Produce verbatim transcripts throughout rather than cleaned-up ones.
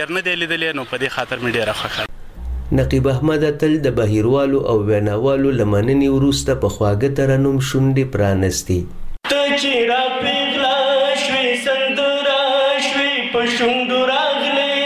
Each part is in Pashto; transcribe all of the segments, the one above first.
نه دی لیدلی، نو په دې خاطر مې ډېره خوښه. نقیب احمد اتل د بهیروالو او ویناوالو له مننې وروسته په خواږه ترنم شونډې پرانستې. ته چې راپېغله شوې سندره شوې په شونډو راغلې،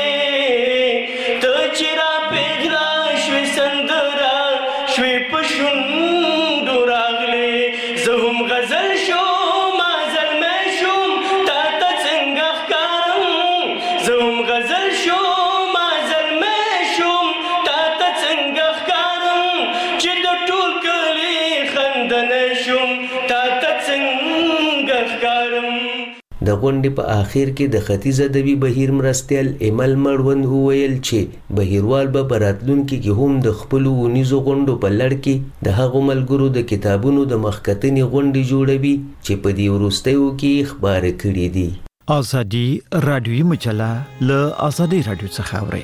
ته چې راپېغله شوې سندره شوې په شونډو راغلې، زه هم غزل شوم زلمی شوم تا ته څنګه ښکارم، زه هم غزل شوم زلمی شوم تا ته څنګه ښکارم، چې د ټول کلي خندنی شوم تا ته څنګه ښکارم. د غونډې په آخر کې د ختیځ ادبي بهیر مرستیال ایمل مړوند وویل چې بهیروال به په راتلونکي کې هم د خپلو ونیزو غونډو په لړ کې د هغو ملګرو د کتابونو د مخکتنې غونډې جوړوي چې په دې وروستیو کې خپاره کړي دي. ازادي رادیوي مجله له ازادي رادیو څخه اوري.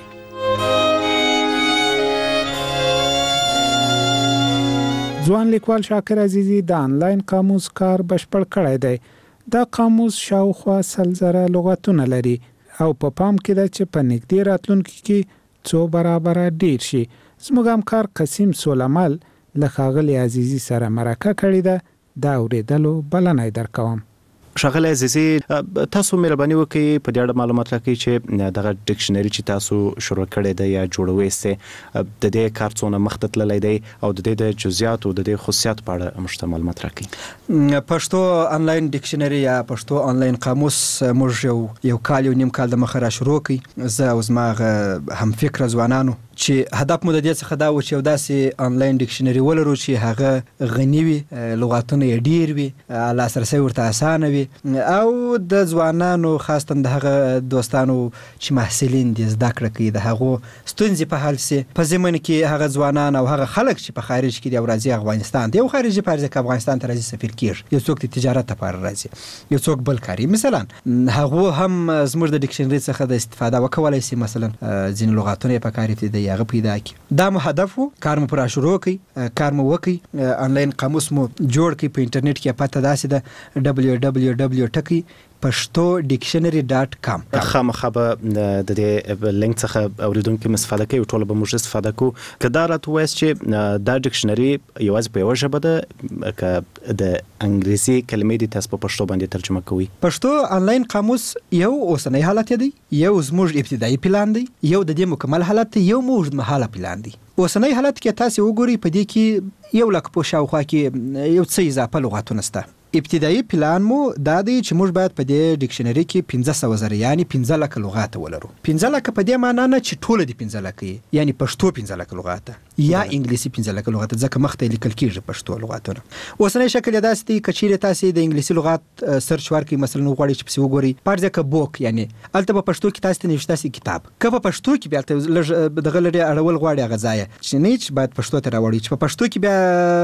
ځوان لیکوال شاکر عزیزی د آنلاین قاموس کار بشپړ کړی دی. دا قاموس شاوخوا سل زره لغتونه لري او په پام کې ده چې په نږدې راتلونکي کې څو برابره ډیر شي. زموږ همکار قسیم سولمل له ښاغلي عزیزي سره مرکه کړې ده. دا اورېدلو بلنه درکوم. ښاغلی عزیزي، تاسو مهرباني وکړئ په دې اړه معلومات راکړئ چې دغه ډکشنري چې تاسو شروع کړی دی یا جوړوئ یې د دې کار څونه مخته تللی دی او د دې د جزئیاتو د دې خصوصیاتو په اړه موږ ته معلومات راکړئ. پښتو آنلاین ډکشنري یا پښتو آنلاین قاموس موږ یو یو کال یو نیم کال د مخه را شروع کړي. زه او زما هم فکره ځوانانو چې هدف مو د دې څخه دا و چې یو داسې آنلاین ډکشنري ولرو چې هغه غني وي، لغاتونه یې ډیر وي، لاسرسی ورته اسانه وي او د ځوانانو خاصتا د هغه دوستانو چې محصلین دي زده کړه کوي د هغو ستونزې په حل سي. په ضمن کې هغه ځوانان او هغه خلک چې په خارج کې دي او راځي افغانستان ته، یو خارجي فرض کې افغانستان ته راځي سفیر کېږي، یو څوک د تجارت لپاره راځي، یو څوک بل کاري، مثلا هغه هم زموږ د ډکشنري څخه د استفاده وکولای شي، مثلا ځینې لغاتونه په کار کې دي هغه پیدا کړي. دا مو هدف و، کار مو پر شروع کړي، کار مو وکړي، آنلاین قاموس مو جوړ کړي. په انټرنیټ کې پته داسې ده دبلیو دبلیو دبلیو ټکی پښتو ډکشنري ډاټ کام. خامخا به د دې لینک څخه اوریدونکو استفاده کوي، ټول به موږ استفاده کوو. که دا راته ووایاست چې دا ډکشنري یوازې په یوه ژبه ده که د انګلیسي کلمې دي تاسو په پښتو باندې ترجمه کوئ؟ پښتو آنلاین قاموس یو اوسنی حالت دی، یو زموږ ابتدایي پلان دی، یو د دې مکمل حالت دی، یو موږ مهاله پلان دی. اوسنی حالت کې تاسو وګورئ په دې کې یو لک په شاوخوا کې یو څه اضافه لغاتونه شته. ابتدایي پلان مو دا دی چې موږ باید په دې ډکشنري کې پنځه سوه زره یعنی پنځه لکه لغات ولرو. پنځه لکه په دې معنا نه چې ټول دي پنځه لکه، یعنی پښتو پنځه لکه لغات یا انګلیسي پنځه لکه لغات، ځکه مخته لیکل کېږي پښتو لغاتونه. اوسنی شکل یې داسې دی که چیرې تاسو د انګلیسي لغات سرچ ورکړئ، مثلا وغواړئ چې پسې وګورئ فرض کړه بوک، یعنی هلته په پښتو کې تاسو ته نوشته سي کتاب، که په پښتو کې بیا هلته لږ دغه لري اړول غواړي هغه ځایه چې نه چې باید پښتو ته راوړئ، چې په پښتو کې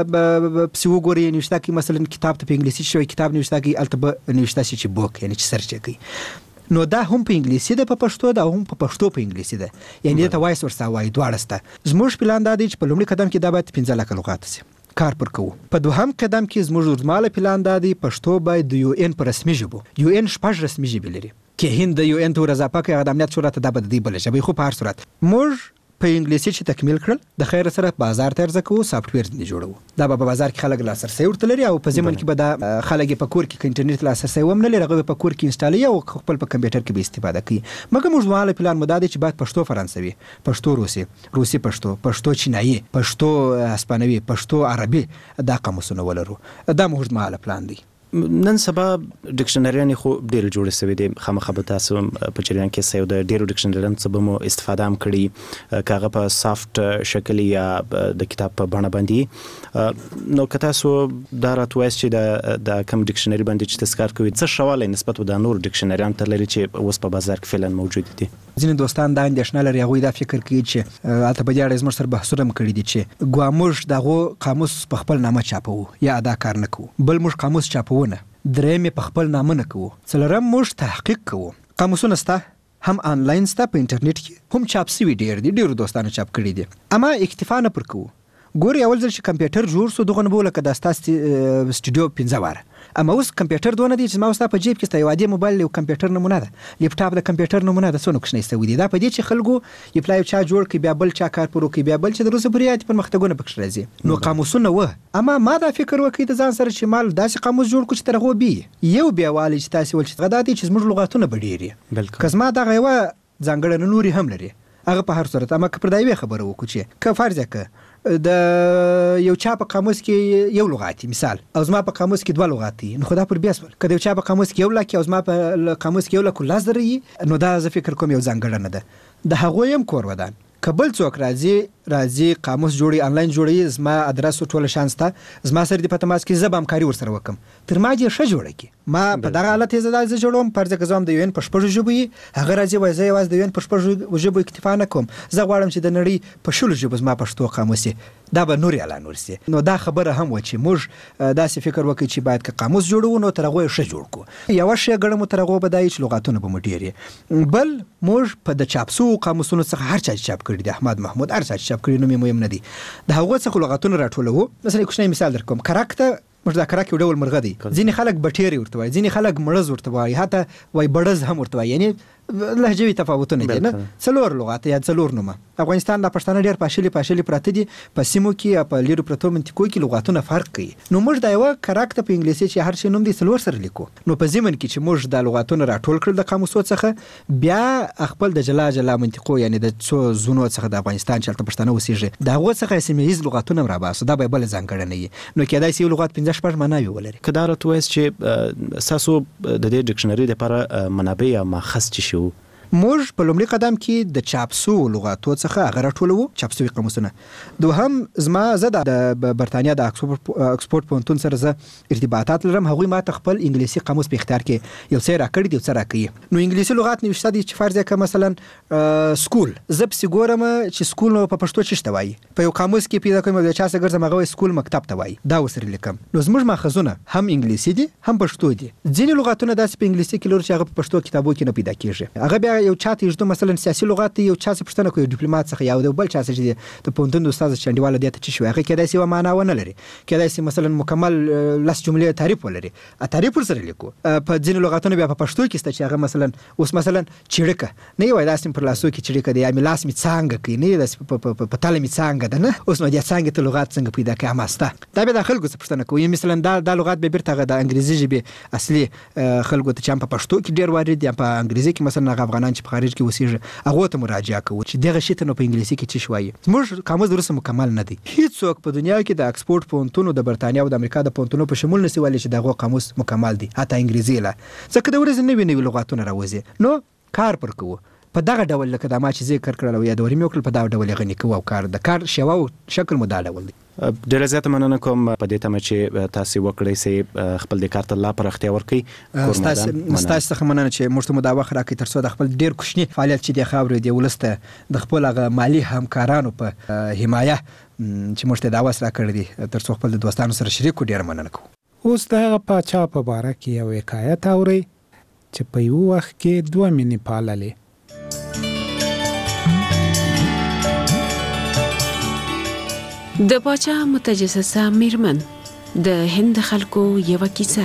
بیا پسې وګورئ نوشته کې مثلا کتاب ته په انګلیسي شوی کتاب نوشته کې هلته به نوشته سي چې بوک، یعنی چې سرچ کوي. نو دا هم په انګلیسي ده، په پښتو ده، هم په پښتو په انګلیسي ده، یعنی ته وایس ورسره وایي دواړه شته. زموږ پلان دا دی چې په لومړي قدم کې دا باید پنځه لکه لغات سي، کار پر کوو. په دوهم قدم کې زموږ اوږدمهاله پلان دا دی پښتو باید د یو ان په رسمي ژبو، یو ان شپږ رسمي ژبې لري، کې هند د یو ان ته ور اضافه کړي هغه د امنیت صورت دا به د دې بله ژبه، خو په هر صورت موږ په انګلیسي چې تکمیل کړل د خیر سره بازار ته ارزه کوو، سافټویر نه جوړو. دا به په بازار کې خلک لاسرسی ورته لري او په ضمن کې به دا خلک په کور کې انټرنیټ لاسرسی هم نه لري، هغه په کور کې انسټالوي او خپل په کمپیوټر کې به استفاده کوي. مګر موږ واله پلان مو دا دی چې باید پښتو فرانسوي، پښتو روسي، روسي پښتو، پښتو چینایي، پښتو هسپانوي، پښتو عربي دا قاموسونه ولرو. دا موږ واله پلان دی. نن سبا ډکشنریانې خو ډېرې جوړې شوې دي، خامخا به تاسو په جریان کې څه د ډېرو ډکشنریانو څه به مو استفاده هم کړي، که هغه په سافټ شکل یا د کتاب په بڼه باندې. نو که تاسو دا راته ووایاست چې د کوم ډکشنري باندې چې تاسو کار کوئ څه ښه والی نسبت د نورو ډکشنریانو ته لري چې اوس په بازار کې فعلا موجود دي؟ ځینې دوستان دا اندېښنه لري، هغوی دا فکر کوي چې هلته په دې اړه زموږ سره بحثونه هم کړي دي چې ګوا موږ د هغو قاموس په خپل نامه چاپوو یا ادا کار نه کوو، بل موږ قاموس چاپونه، دریم یې په خپل نامه نه کوو، څلورم موږ تحقیق کوو. قاموسونه شته، هم آنلاین شته په انټرنیټ کې، هم چاپ سوي ډېر دي، ډېرو دوستانو چاپ کړي دي، اما اکتفا نه پر کوو. ګوري اول ځل چې کمپیوټر جوړ سو دغه نه بوله که د ستاسو سټوډیو پنځه واره اما اوس کمپیوټر دونه دی چې ما اوس په جیب کې ستا یو عادي موبایل یو کمپیوټر نمونه ده لیپټاپ د کمپیوټر نمونه ده څونه کوچنی سوي دي دا په دې چې خلکو یو پلای چا جوړ کړي بیا بل چا کار پرو کوي بیا بل چې د روسو بریات پرمختګونه پکښ راځي نو قاموسونه و اما ما دا فکر وکړ د ځان سره چې مال داسې قاموس جوړ کړو چې ترغه بي یو بیا والی چې تاسو ول چې غدا دي چې زموږ لغاتونه بډيري بالکل کزما دا غوا ځانګړنه نوري هم لري هغه په هر صورت اما که پر دایوي خبره وکړو چې که فرض وکړه د یو چا په قاموس کې یو لغاتي مثال او زما په قاموس کې دوه لغاتي نو خدا پر بیا سول که د یو چا په قاموس کې یو لکه او زما په قاموس کې یو لکه لاس دري نو دا زه فکر کوم یو ځانګړنه ده د هغه يم کور ودان کبل څوک راځي راځي قاموس جوړي انلاین جوړي زما ادرس ټول شانسته زما سره د پته ماس کې زبم کاری ور سره وکم تر ما دې ښه جوړه کی ما په دغه حالت یې زدا ز جوړوم پر ځکه زوم د یو ان پښپړ جوړي هغه راځي وای زه یواز د یو ان پښپړ جوړي اکتفا نه کوم زه غواړم چې د نړۍ په شلو جوړ زما پښتو قاموس دا به نور اعلان ورسي نو دا خبره هم و چې موږ داسې فکر وکړي چې باید که قاموس جوړو نو ترغه ښه جوړ کو یو شی ګړم ترغه بدای چې لغاتونه به مټيري بل موږ په د چاپسو قاموسونو څخه هر چا چاپ کړی د احمد محمود هر چا چاپ کړی نو مهم نه دي د هغه څخه لغاتونه راټولو مثلا کوم مثال درکوم کراکته موږ دا کراک یو ډول مرغه دی ځینې خلک بټيري ورته وایي ځینې خلک مړز ورته وایي حتی وای بړز هم ورته وایي یعنی لهجوي تفاوتونه دي نه څلور لغات یا څلور نومه افغانستان د پښتانه ډېر پاشلي پاشلي پراته دي په سیمو کې په لیرو پرتو منطقو کې لغاتونه فرق کوي نو موږ دا یو کراکته په انګلیسي چې هر شي نوم دی څلور سره لیکو نو په زمن کې چې موږ د لغاتونه راټول کړل د قاموسو څخه بیا خپل د جلا جلا منطقو یعنی د څو زونو څخه د افغانستان چې پښتانه وسیږي دا هغه څخه سیمهیز لغاتونه را باسه دا به بل ځانګړنه وي نو کېدای شي لغات پنځه شپږ معنی ولري کدارت وایس چې ساسو د دې ډکشنری لپاره منابع یا ماخذ چی شو موږ په لومړي قدم کې د چاپسو لغاتو څخه هغه راټولو چاپسوي قاموسونه دوهم زما زه د برتانیا د اکسفورد پونتون سره زه ارتباطات لرم هغوی ما ته خپل انګلیسي قاموس په اختیار کې یو څه راکړی دی یو څه راکړي نو انګلیسي لغات نوشته دي چې فرض کړه مثلا سکول زه پسې ګورم چې سکول نو په پښتو څه وایي په یو قاموس کې پیدا کوم د چا څخه ګرځم هغه سکول مکتب ته وایي دا وسره لیکم نو زموږ ماخذونه هم انګلیسي دي هم پښتو دي ځینې لغاتونه داسې په انګلیسي کې لور چې هغه په پښتو کتابو کې نه پیدا کیږي هغه بیا یو چاته یو مثلا سیاسي لغات یو چا څه پښتنه کوي ډیپلوماټ څخه یو بل چا څه د پونتون د استاد چنډیواله دته چې شو هغه کېدای شي و معنا ونه لري کېدای شي مثلا مکمل لس جملې تعریف ولري ا تعریف سره لیکو په ځینې لغاتونه بیا په پښتو کې ست چې هغه مثلا اوس مثلا چړکه نه وای داسې پر لاسو کې چړکه دی یا لاس می څنګه کوي نه داسې په تاله می څنګه ده نه اوس نو د څنګه ته لغات څنګه پیدا کوي ماسته دا به د خلکو څه پښتنه کوي مثلا دا د لغات به بیرته د انګریزي ژبه اصلي خلکو ته چې په پښتو کې ډیر وارد یا په انګریزي کې مثلا افغانان چې په خارج کې هغه ته مراجعه کوي چې دغه شی ته نو په انګلیسي کې څه شوایي موږ قاموس درسه مکمل نه دی هیڅوک په دنیا کې د اکسفورد پونتونو د برتانیا او د امریکا د پونتونو په شمول نسی ولی چې دغه قاموس مکمل دی حتی انګریزي لا ځکه د ورځې نوې نوې لغاتونه راوځي نو کار پر کوو په دغه ډول لکه د ما چې ذکر کړل یا د ورې مې وکړل په دغه ډول غني کوو او کار د کار شوا او شکل مو دا ډول دی ډېر زیات مننه کوم په دې تمه چې تاسو وکړئ سي خپل د کار ته لا پرختیا ورکړي تاسو تاسو څخه مننه چې موږ ته مو دا وخت راکړئ ترڅو د خپل ډېر کوچنی فعالیت چې د خاورې دی ولسته د خپل هغه مالی همکارانو په حمایه چې موږ ته دا وس راکړی دی ترڅو خپل د دوستانو سره شریک کړو ډېر مننه کوم اوس دغه پاچا په باره کې یو حکایت اوري چې په یو وخت کې دوه مینې پاللې د پاچا متجسسه میرمن د هند خلکو یو کیسه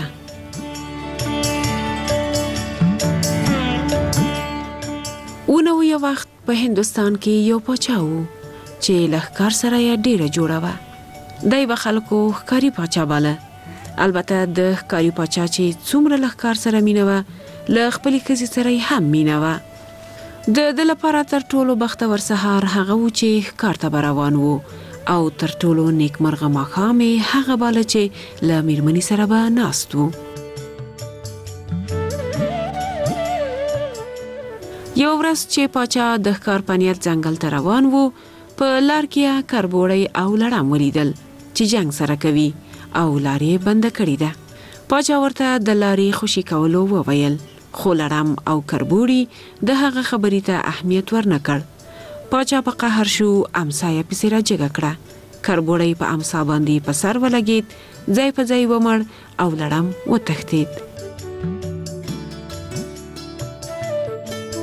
ونو یو وخت په هندستان کې یو پاچا و چې لښکر سره یې ډیره جوړه وه دی به خلکو ښکاري پاچا باله البته د ښکاري پاچا چې څومره لښکر سره مینه وه له خپلې ښځې سره یې هم مینه وه د ده لپاره تر ټولو بختور سهار هغه و چې ښکار ته به روان و او تر ټولو نیکمرغه ماښام یې هغه باله چې له میرمنې سره به ناست و یو ورځ چې پاچا د ښکار په نیت ځنګل ته روان و په لار کې یې کربوړی او لړم ولیدل چې جنګ سره کوي او لار یې بنده کړې ده پاچا ورته د لارې خوشي کولو وویل خو لړم او کربوړي د هغه خبرې ته اهمیت ورنه کړ پاچا په قهر شو امسا یې پسې راجګه کړه کربوړی په امسا باندې په سر ولګېد ځای په ځای ومړ او لړم وتښتېد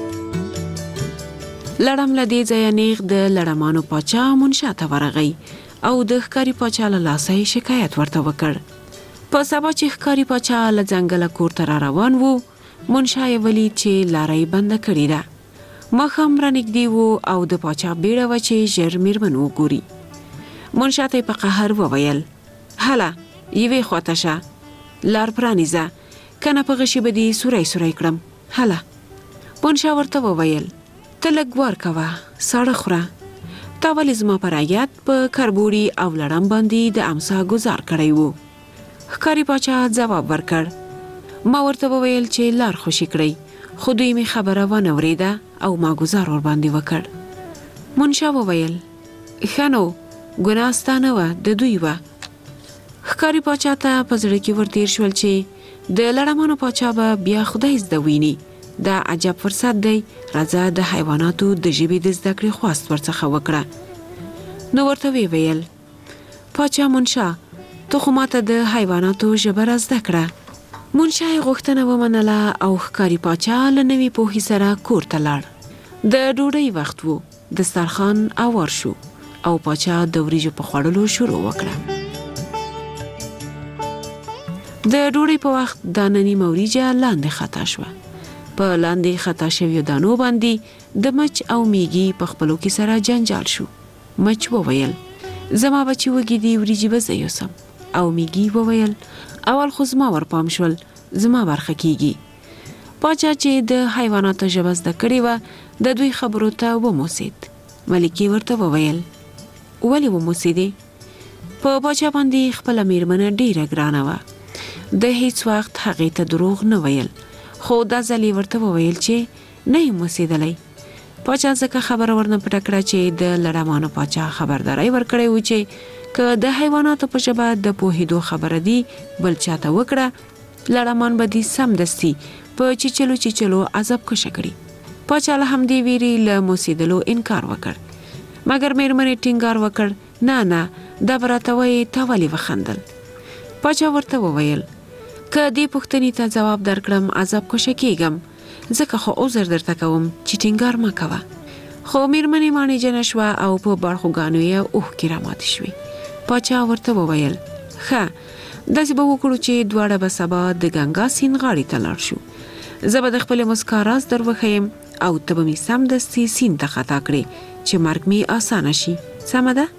لړم له دې ځایه نیغ د لړمانو پاچا منشا ته ورغی او د ښکاری پاچا له لاسه شکایت ورته وکړ. په سبا چې ښکاری پاچا له ځنګله کور ته را روان وو، منشا یې ولید چې لاره یې بنده کړې ده. ماښام رانږدې وو او د پاچا بیړه وه چې ژر میرمن وګوري. منشا ته یې په قهر وویل: هله یوې خواته شه، لار پرانیزه، کنه په غشي به دې سوری سوری کړم. هله. منشا ورته وویل: ته لږ وار کوه، ساړه خوره. تا ولې زما په رعیت په کربوړي او لړم باندې د امسا ګزار کړی وو؟ ښکاري پاچا ځواب ورکړ: ما ورته وویل چې لار خوشي کړئ، خو دوی می خبره ونه وریده او ما گزار ور باندې وکړ. منشا وویل: ښه نو ګناه ستا نه وه، د دوی وه. ښکاري پاچا ته په زړه کې ورتیر شول چې د لړمانو پاچا به بیا خدای زده ویني. دا عجب فرصت دی، راځه د حیواناتو د ژبې د زده کړې خواست ورڅخه وکړه. نو ورته وی ویل: پاچا منشا، ته خو ماته د حیواناتو ژبه را زده کړه. منشا یې غوښتنه ومنله او ښکاري پاچا له نوي پوهې سره کور ته لاړ. د ډوډۍ وخت وو، دسترخوان اوار شو او پاچا د وریجو په خوړلو شروع وکړه. د ډوډۍ په وخت داننی موریجه لاندې خطا شوه. په لاندې خطا شویو دانو باندې د مچ او میږي په خپلو کې سره جنجال شو. مچ وویل: زما بچي وږي دي، وریجې به زه یوسم. او میږي وویل: اول خو زما ورپام شول، زما برخه کیږي. پاچا چې د حیواناتو ژبه زده کړې وه، د دوی خبرو ته وموسید. ملکې ورته وویل: ولې وموسیدې؟ په پاچا باندې خپله میرمنه ډیره ګرانه وه. د هیڅ وخت هغې ته دروغ نه ویل، خو دا ځل یې ورته وویل چې نه یم موسیدلی. پاچا ځکه خبره ورنه پټه کړه چې د لړمانو پاچا خبرداری ورکړی و چې که د حیواناتو په ژبه د پوهېدو خبره دی بل چاته وکړه، لړمان به دې سمدستي په چیچلو چیچلو عذاب کشه کړي. پاچا له همدې ویرې له موسیدلو انکار وکړ، مګر میرمنې ټینګار وکړ: نه نه، دا به راته وایې تا ولې وخندل؟ پاچا ورته وویل: که دې پوښتنې ته ځواب درکړم عذاب کشه کېږم، ځکه خو عذر درته کوم چې ټینګار مه کوه. خو میرمنې ماڼۍ جنه شوه او په بړخوګانو یې اوښکې راماتې شوې. پاچا ورته وویل: ښه، داسې به وکړو چې دواړه به سبا د ګنګا سیند غاړې ته لاړ شو. زه به د خپلې مسکا راز در وښیم او ته به مې سمدستي سیند ته خطا کړې چې مرګ مې اسانه شي. سمه ده؟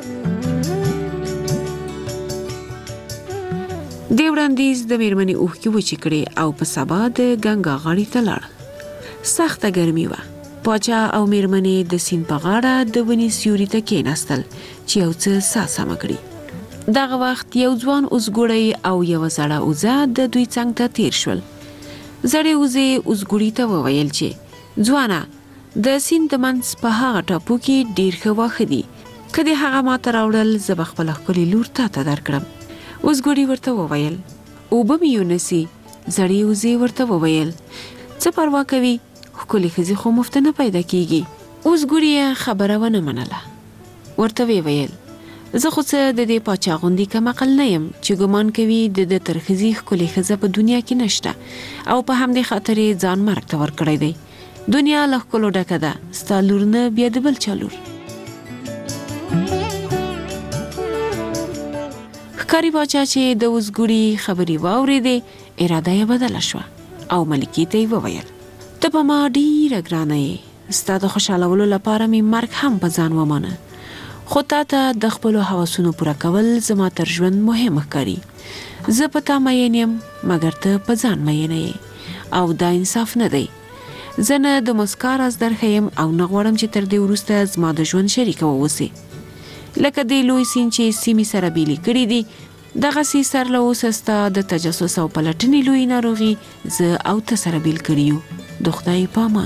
دې وړاندیز د میرمنې اوښکې وچې کړې او په سبا د ګنګا غاړې ته لاړ. سخته ګرمي وه. پاچا او میرمنې د سیند په غاړه د ونې سیوري ته کېناستل چې یو څه ساه سمه کړي. دغه وخت یو ځوان اوزګوړی او یوه زړه اوزه د دوی څنګ ته تیر شول. زړې اوزې اوزګوړي ته وویل چې ځوانه، د سیند د منځ په هغه ټاپو کې ډېر ښه واښه دي، که دې هغه ماته راوړل زه به خپله ښکلې لور تا ته درکړم. اوزګوړي ورته وویل: اوبه مې یونسي. زړې اوزې ورته وویل: څه پروا کوي، ښکلې ښځې خو مفته نه پیدا کیږي. اوزګوړي خبره ونه منله. ورته ویې ویل: زه خو څه د دې پاچا غوندې کم عقل نه یم چې ګمان کوي د ده تر ښځې ښکلې ښځه په دنیا کې نشته او په همدې خاطر یې ځان مرګ ته ورکړی دی. دنیا له ښکلو ډکه ده، ستا لور نه بیا د بل چا لور. ښکاري پاچا چې د اوزګوړي خبرې واورېدې، اراده یې بدله شوه او ملکې ته یې وویل: ته په ما ډېره ګرانه یې، ستا د خوشحالولو لپاره مې مرګ هم په ځان ومانه، خو تا ته د خپلو هوسونو پوره کول زما تر ژوند مهم ښکاري. زه په تا مین یم، مګر ته په ځان مینه یې او دا انصاف نه دی. زه نه د مسکا راز درښیم او نه غواړم چې تر دې وروسته زما د ژوند شریکه واوسې. لکه دې لوی سیند چې سیمې سره بیلې کړي دي، دغسې سر له اوسه ستا د تجسس او پلټنې لوی ناروغي زه او ته سره بیل کړي یو. د خدای په امان.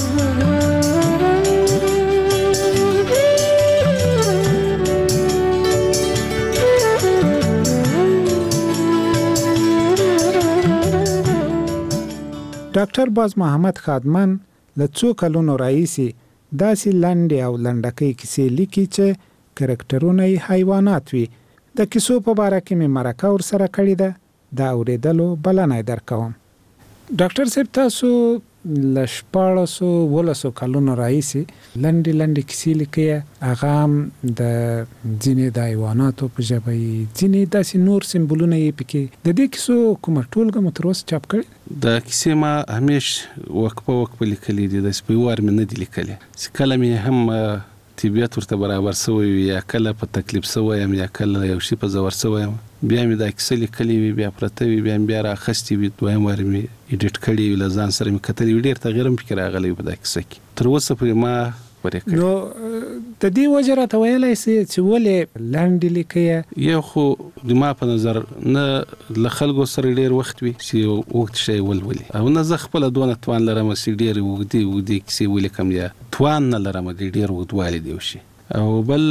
ډاکټر باز محمد خادمان له څو کلونو راهیسې داسې لنډې او لنډکۍ کیسې لیکي چې کرکټرونه یې حیوانات وي. د کیسو په باره کې مې مرکه ورسره کړې ده، دا اورېدلو بلنه یې درکوم. ډاکټر صاحب، تاسو ل شپاړسو ولسو کلونو راهیسې لنډې لنډې کیسې لیکي، هغه هم د ځینې د حیواناتو په ژبه یې، ځینې داسې نور سمبولونه یې پکې. د دې کیسو کومه ټولګه مو تر اوسه چاپ کړې؟ د کیسې ما همیش وقفه وقفه لیکلي دي، داسې په یو وار مې نه دي لیکلي چې کله مې هم طبیعت ورته برابر سوی وي، یا کله په تکلیف سوی یم، یا کله یو شي په زور سوی یم، بیا مې دا کیسه لیکلې وي، بیا پرته وي، بیا مې بیا رااخیستې وي، دویم وار مې ایډیټ کړې وي، له ځان سره مې کتلې وي، ډېر تغییر هم پکې راغلی وي په دا کیسه کې. تر اوسه پورې ما ورې کړې. نو د دې وجه راته ویلی سي چې ولې لنډې لیکې؟ یو خو د ما په نظر نه له خلکو سره ډېر وخت وي چې یو اوږد شی ولولي، او نه زه خپله دونه توان لرم چې ډېرې اوږدې اوږدې کیسې ولیکم، یا توان نه لرم د ډېر اوږدوالي د یو شي. او بل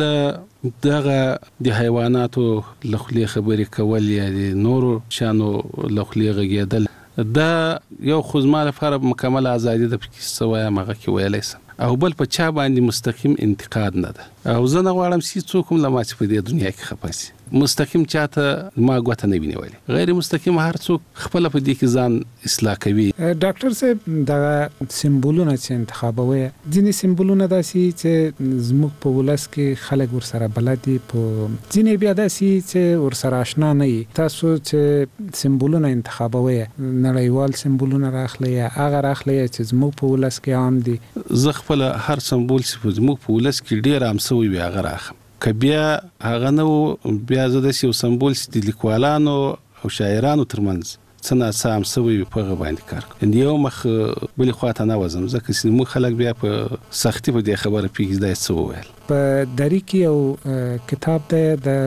دغه د حیواناتو له خولې خبرې کول یا د نورو شیانو له خولې غږېدل، دا یو خو زما لپاره مکمل ازادي ده، پکې څه وایم هغه کې ویلی سم. او بل په چا باندې مستقیم انتقاد نه ده، او زه نه غواړم چې څوک هم له ما چې په دې دنیا کې خفه سي. مستقیم چاته ما ګوته نه وي نیولې، غیر مستقیم هر څوک خپله په دې کې ځان اصلاح کوي. ډاکټر صاحب دغه سمبولونه چې انتخابوي، ځینې سمبولونه داسې چې زموږ په ولس کې خلک ورسره بلد دي، په ځینې بیا داسې چې ورسره اشنا نه وي. تاسو چې سمبولونه انتخابوي، نړیوال سمبولونه راخلئ یا هغه راخلئ چې زموږ په ولس کې عام دي؟ زه خپله هر سمبول چې زموږ په ولس کې ډېر عام سوی وي هغه راخم. که بیا هغه نه و، بیا زه داسې یو سمبول چې د لیکوالانو او شاعرانو ترمنځ څه ناڅه عام سوی وي په هغه باندې کار کوم. یو مخ بلې خوا ته نه وځم، ځکه چې موږ خلک بیا په سختي په دې خبره پوهېږي دا څه وویل. په دری کې یو کتاب دی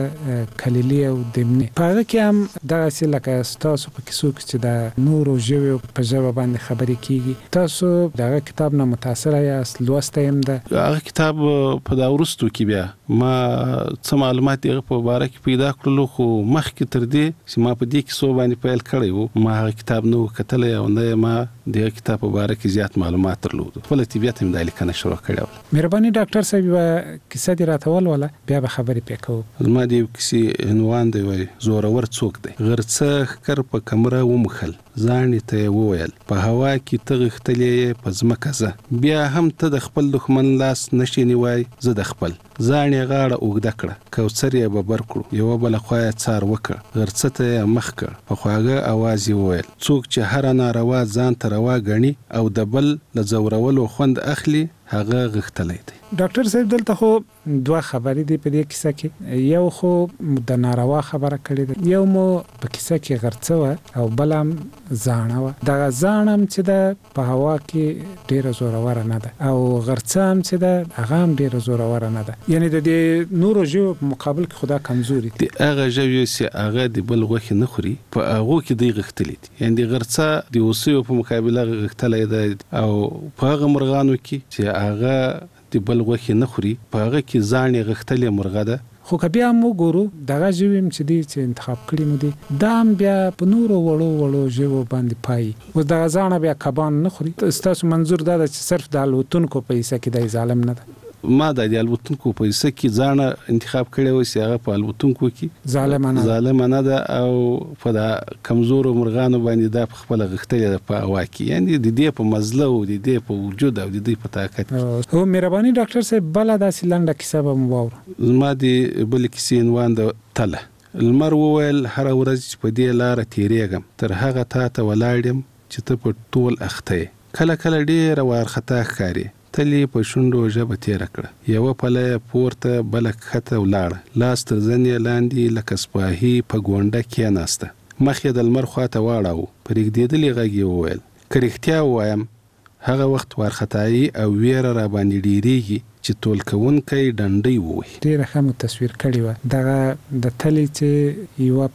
د کلیلي او دمنې، په هغه کې هم دغسې لکه ستاسو په کیسو کې چې د نورو ژویو په ژبه باندې خبرې کېږي، تاسو د هغه کتاب نه متاثره یاست؟ لوستی هم ده هغه کتاب په دا وروستو کې بیا ما څه معلومات د هغه په باره کې پیدا کړلو، خو مخکې تر دې چې ما په دې کیسو باندې پیل کړی و، ما هغه کتاب نه و کتلی، او نه ما د هغه کتاب په باره کې زیات معلومات درلودو. خپله طبیعت هم دا لیکنه شروع کړې وه. مهرباني ډاکټر صاحب، کیسه دې راته ولوله، بیا به خبرې پرې کوو. زما د یو کیسې عنوان دی وایي زورور څوک دی. غرڅه ښکر په کمره وموښل، ځانې ته یې وویل په هوا کې ته غښتلې یې په ځمکه زه، بیا هم ته د خپل دښمن لاس نشې نیوای، زه د خپل. ځانې غاړه اوږده کړه، کوثر یې ببر کړو، یوه بله خوا یې څار وکړ، غرڅه ته یې مخ کړ، په خواږه اواز یې وویل څوک چې هره ناروا ځان ته روا ګڼي او د بل له ځورولو خوند اخلي، هغه غښتلی دی. ډاکټر صاحب دلته خو دوه خبرې دي په دې کیسه کې، یو خو د ناروا خبره کړې ده، یو مو په کیسه کې غرڅه وه او بل هم زاڼه وه. دغه زاڼه هم چې ده په هوا کې ډېره زوروره نه ده، او غرڅه هم چې ده هغه هم ډېره زوروره نه ده، یعنی د دې نورو ژویو په مقابل کې خو دا کمزوري دي. د هغه ژویو چې هغه د بل غوښې نه خوري، په هغو کې دوی غښتلي دي، یعنې د غرڅه د هوسیو په مقابله غښتلی ده، او په هغه مرغانو کې چې هغه د بل غوښې نه خوري، په هغه کې ځانې غښتلې مرغه ده. خو که بیا هم وګورو دغه ژوي هم چې دي چې انتخاب کړي مو دي، دا هم بیا په نورو وړو وړو ژویو باندې پایي. اوس دغه ځاڼه بیا کبان نه خوري. ستاسو منظور دا ده چې صرف د الوتونکو په حصه کې دی ظالم نه ده؟ ما د الوتونکو په حصه کې ځاڼه انتخاب کړی و چې هغه په الوتونکو کې ظالمانه ظالمانه ده، او په د کمزورو مرغانو باندې دا په خپله غښتلې ده په هوا کې، یعنې د دې په مزله او د دې په وجود او د دوی په طاقت. هو مهرباني ډاکټر صاحب، بله داسې لنډه کیسه به مو واورو. زما د بلې کیسې عنوان د تله. لمر وویل هره ورځ چې په دې لاره تیریږم، تر هغه تا ته ولاړ یم چې ته په ټول اخته یې، کله کله ډېره وارخطا ښکارې، تلې په شونډو ژبه تیره کړه، یوه پله یې پورته بله کښته ولاړه، لاس تر زنې لاندې لکه سپاهي په ګونډه کېناسته، مخ یې د لمر خوا ته واړاوه، په رېږدېدلي غږ یې وویل که رښتیا ووایم هغه وخت وارخطایي او ویره را باندې ډېرېږي چې تول کوونکی ډنډۍ ووهي. ډېره ښه مو تصویر کړې وه. دغه د تلې چې یوه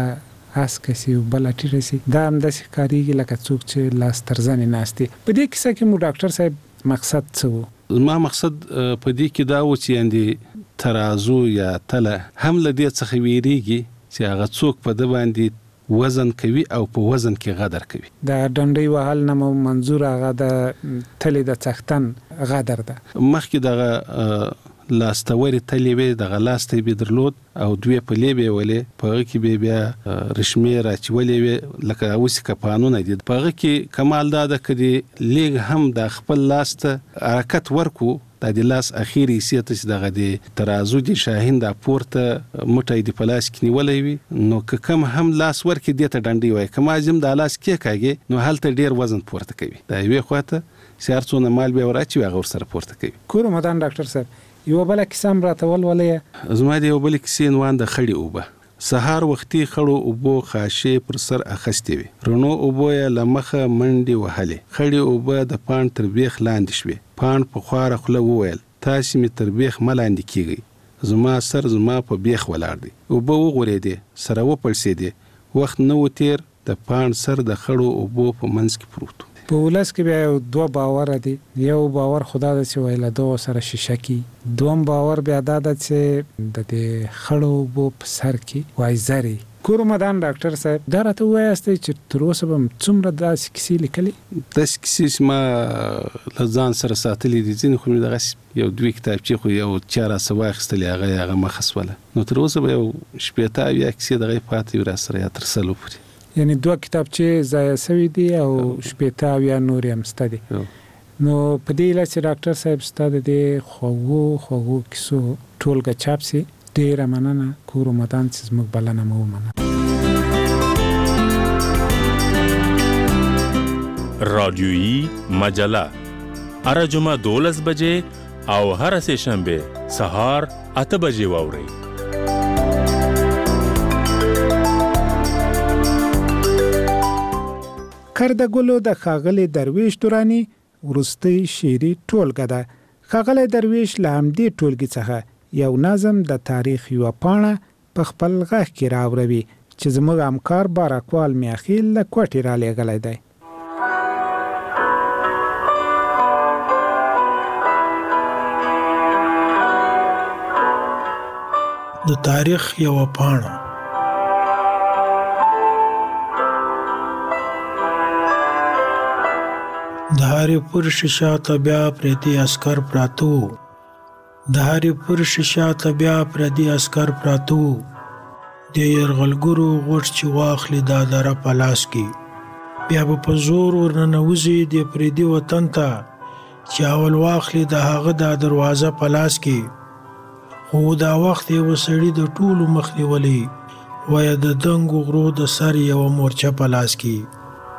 پله اسکه سي او بله ټیټه سي، دا همداسې ښکارېږي لکه څوک چې لاس تر زنې ناست دي. په دې کیسه کې مو ډاکټر صاحب مقصد څه و؟ زما مقصد په دې کې دا و چې یعنې ترازو یا تله هم له دې څخه ویریږي چې هغه څوک په ده باندې وزن کوي او په وزن کې غدر کوي. د ډنډۍ وهل نه مو منظور هغه د تلې د څښتن غدر ده. مخکې دغه لاستوري تلې وې د غلاسته به درلود او دوی په لیبه ولې په هغه کې به بیا رشمه راچولې وې لکه اوس کپانونه دي په هغه کې کمال دا د کړي لیګ هم د خپل لاسته حرکت ورکو د لاس اخیری سیته چې دغه د ترازو د شاهین د پورته مټای د پلاس کې نیولې وي نو کم هم لاس ورکې د ته ډنډي وای کما زم د لاس کې کاږي نو هلته ډیر وزن پورته کوي دا یوه خواته سیارڅونه مال به ورچی هغه سره پورته کوي کور مدان ډاکټر صاحب یو بل کیسه راته ولولې زما دی یو بل کیسه نوان د خړی اوبه سهار وختي خړو اوبو خاشه پر سر اخستې وي رونو اوبو یې لمخه منډي وهلې خړی اوبه د پان تر بیخ لاندې شوي پان په خواره خله وویل تاسو می تر بیخ ملاندې کیږي زما سر زما په بیخ ولاړ دی اوبه وغورېدې سره وپړسېدې وخت نو تیر د پان سر د خړو اوبو په منځ کې پروت په ولس کې بیا دوه باور دي یو باور خدا د څه ویل دوه سره شیشه کې دوم باور بیا د چې د دې خړو بو په سر کې وای زری کور مدان ډاکټر صاحب دا راته وایسته چې تر اوسه به څومره داسې کیسې لیکلې داسې کیسې ما لزان سره ساتلې دي ځینې خو دغه یو دوی کتابچې خو یو چاره سوا اخیستلې هغه هغه مخسوله نو تر اوسه به یو شپېته یا کیسې دغه پاتې ورا سره یا تر سلو پورې یعنی دوه کتابچې ځای سوي دي او شپېته یا نور هم ستدي نو په دې لاسه ډاکټر صاحب ستاده دې خوغو خوغو کیسو ټولګه چاپ سي ډیر مننه کور مدان چې موږ بلنه مو مننه رادیویی مجله هر جمعه دولس بجې او هر سه شنبه سهار اته بجې واوري کردګلو د خاغلی درویش دورانی ورستی شعري ټولګه ده خاغلی درویش له همدې ټولګې څخه یو نظم د تاریخ یو پاڼه په خپل غږ کې راوړوي چې زموږ همکار بارکوال میاخیل له کوټې را لېږلی دی د تاریخ یو پاڼه د هاري پور شیشه ته بیا پردي عسكر پراتو د هاري پور شیشه ته بیا پردي عسكر پراتو د يرغلګرو غوټ چې واخلي د دره پلاس کې بیا په زور ورننوزي د پردي وطن ته چې اول واخلي د هغه د دروازه پلاس کې خو دا وخت یې وسړي د ټولو مخنیولي وای د دنګ غرو د سر یو مورچه پلاس کې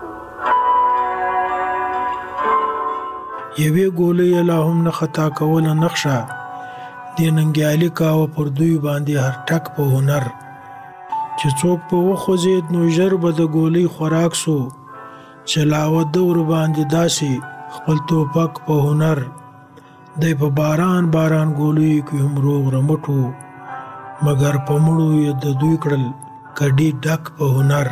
یوې ګولې لا هم نه خطا کوله نقشه د ننګیالي کاوه پر دوی باندې هر ټک په هنر چې څوک په وخوځید نو ژر به د ګولۍ خوراک سو چې لاوه دور باندې داسې خپل توپک په هنر دی په باران باران ګولۍ کې هم روغ رمټو مګر په مړو یې د دوی کړل کډي ډک په هنر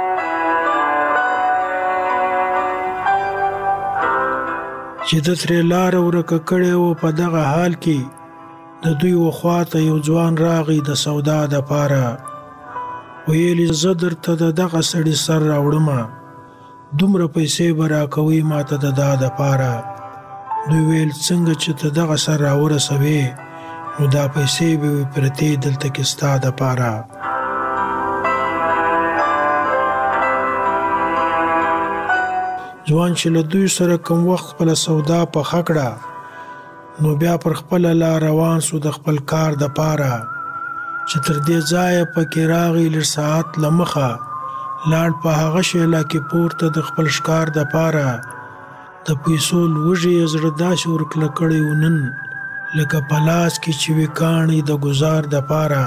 چې د ترې لار ورکه کړې و په دغه حال کې د دوی وخواته یو ځوان راغی د سودا د پاره ویلي زه درته د دغه سړي سر راوړم دومره پیسې به راکوي ماته د دا د پاره دوی ویل څنګه چې ته دغه سر راورسوې نو دا پیسې به وي پرتې دلته کې ستا د پاره ځوان چې له دوی سره کوم وخت خپل سودا په خکړه نو بیا پر خپل لار روان سو د خپل کار د پاره چې تر دې ځای په کې راغی لږ ساعت لمخه لاړ په هغه شیله کې پورته د خپل ښکار د پاره د پیسو لوږې زړه داسې ورکړه کړی و نن لکه په لاس کې چې وي کاڼي د ګزار د پاره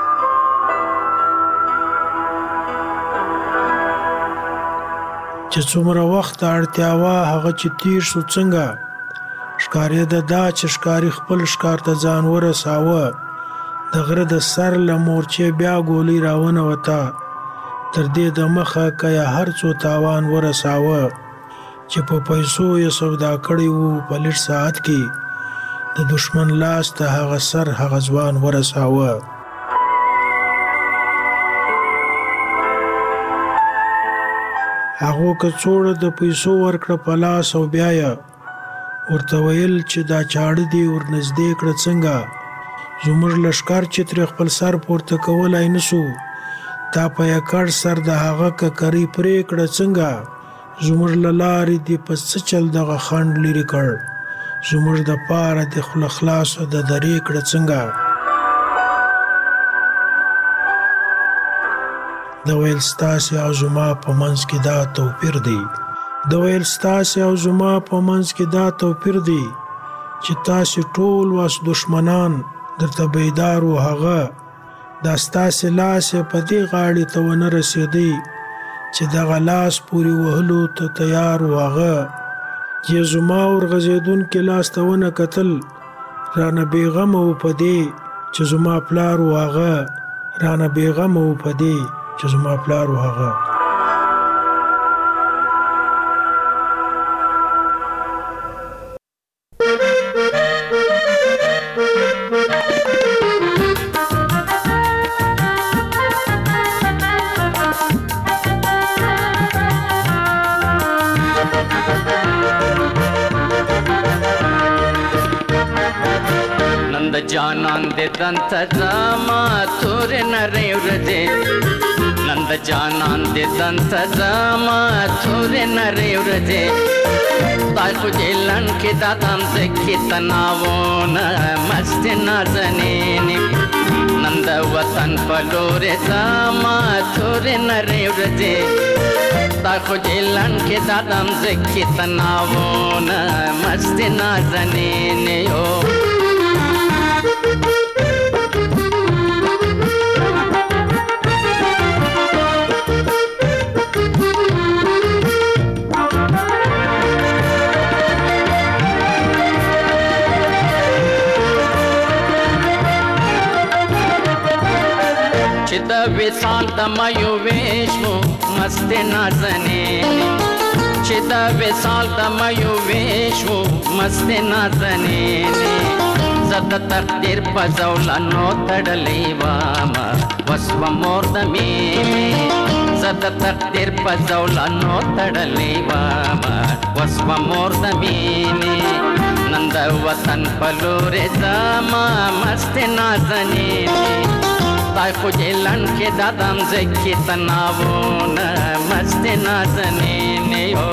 چې څومره وخت اړتیا وه هغه چې تیر شو څنګه ښکارېده دا چې ښکاري خپل ښکار ته ځان ورساوه د غره د سر له مورچې بیا ګولۍ راونوته تر دې د مخه که یې هر څو تاوان ورساوه چې په پیسو یې سودا کړی وو په لږ ساعت کې د دشمن لاس ته هغه سر هغه ځوان ورساوه هغه کڅوړه د پیسو ورکړه په لاس او بیا یې ورته ویل چې دا چاړه دی ورنږدې کړه څنګه زموږ لشکر چې تر خپل سر پورته کولای نسو تا په یکړ سر د هغه ککرې پرې کړه څنګه زموږ لارې دی پس چل دغه خند لري کړ زموږ د پاره د خل خلاص د درې کړه څنګه د ویل ستاسو او زما په منځ کې دا توپیر دی د ویل ستاسو او زما په منځ کې دا توپیر دی چې تاسو ټول واس دشمنان درته بیدار و هغه دا ستاسو لاس په دې غاړې ته ونه رسېدی چې دغه لاس پورې وهلو ته تیار و هغه چې زما ورغځېدون کې لاس ته ونه کتل رانه بېغمه و په دې چې زما پلار و هغه رانه بېغمه و په دې چې زما پلار و هغه जानन दे दंत जामा थोरे नरे उरजे नंद जानन दे दंत जामा थोरे नरे उरजे ताई खुजेलन के दादम से कितना वो न मस्त नाजनेनी नंद वतन पलोरे जामा थोरे नरे उरजे ताई खुजेलन के दादम से कितना वो न मस्त नाजनेनी ओ चिद विशाल दमयु वेशमु मस्त नाजनेनी चिद विशाल दमयु वेशमु मस्त नाजनेनी जद तकदीर पजौला नो तडली वामा वस्व मोर्दमी जद तकदीर पजौला नो तडली वामा वस्व मोर्दमीनी नंद वतन पलोरे जामा मस्त नाजनेनी ताई खुजेलन के दादम से कितना वो न मस्त नाजनेनी हो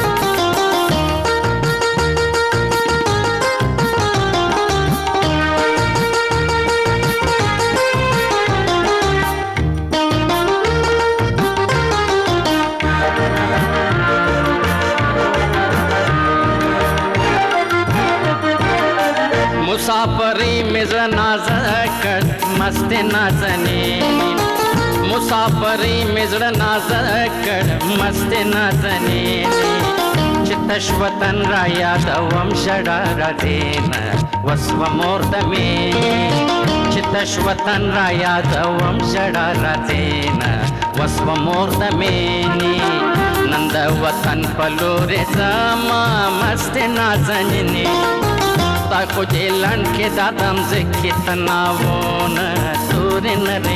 मुसाफरी मिज़ नाज़कर मस्त नाज़नीनी मुसाफरी मिज़ नाज़कर मस्त नाज़नीनी चितश वतन रा यादवम शडारा देना वस्व मोर्दमी चितश वतन रा यादवम शडारा देना वस्व मोर्दमीनी नंद वतन पलोरे जामा मस्त नाज़नीनी ताई खुजेलन के दादम से कितना वो न तोरे नरे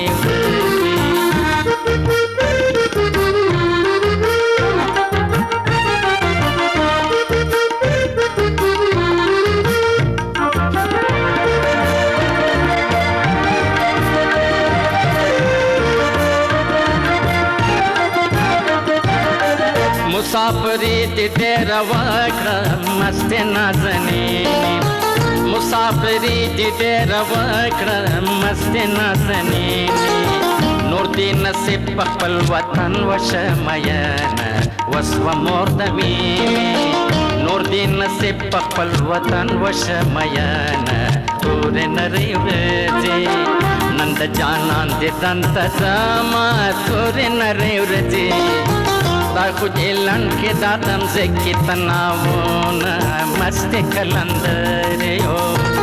मुसाफरी तेरा वक्र मस्त नाज़नीनी मुसाफरी तेरा वक्र मस्त नाज़नीनी नूर दी नसीब पखपल वतन वशमयन वस्व मोर्दमीनी नूर दी नसीब पखपल वतन वशमयन तोरे नरे उरजे नंद जानन दे दंत जामा तोरे नरे उरजे ताई खुजेलन के दादम से कितना वो न मस्त कलंदर हो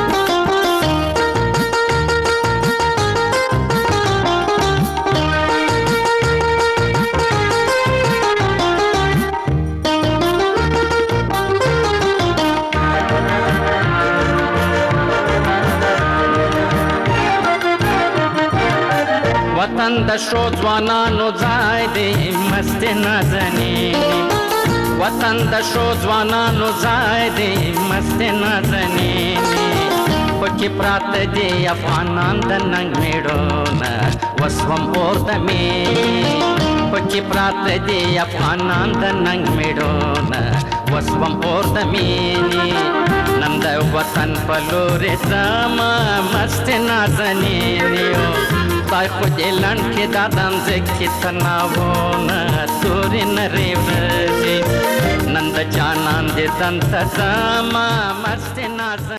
वतन दशो जवानानो जाय दे मस्त नाज़नीनी वतन दशो जवानानो जाय दे मस्त नाज़नीनी پکې پراته دي افغانان د ننګ میړونه وسوم اور د مینې پکې پراته دي افغانان د ننګ میړونه وسوم اور د مینې نن د وطن په لورې ځمه مستې نازنینې خدای خو دې لنډ کې دا دمځکې تناوونه تورې نرۍ ورځې نن د جانان دې دن ته ځمه مستې نازنینې